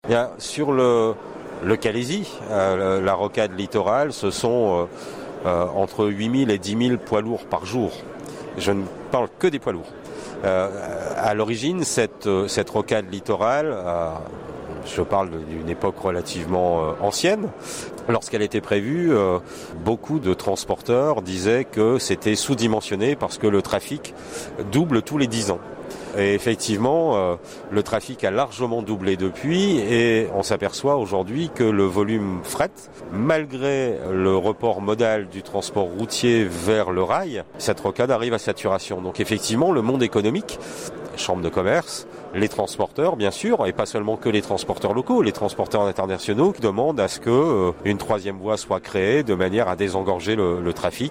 Bien, sur le Calaisis, la rocade littorale, ce sont entre 8 000 et 10 000 poids lourds par jour. Je ne parle que des poids lourds. À l'origine, cette rocade littorale, je parle d'une époque relativement ancienne, lorsqu'elle était prévue, beaucoup de transporteurs disaient que c'était sous-dimensionné parce que le trafic double tous les 10 ans. Et effectivement, le trafic a largement doublé depuis et on s'aperçoit aujourd'hui que le volume fret, malgré le report modal du transport routier vers le rail, cette rocade arrive à saturation. Donc effectivement, le monde économique, chambre de commerce, les transporteurs bien sûr, et pas seulement que les transporteurs locaux, les transporteurs internationaux qui demandent à ce que une troisième voie soit créée de manière à désengorger le trafic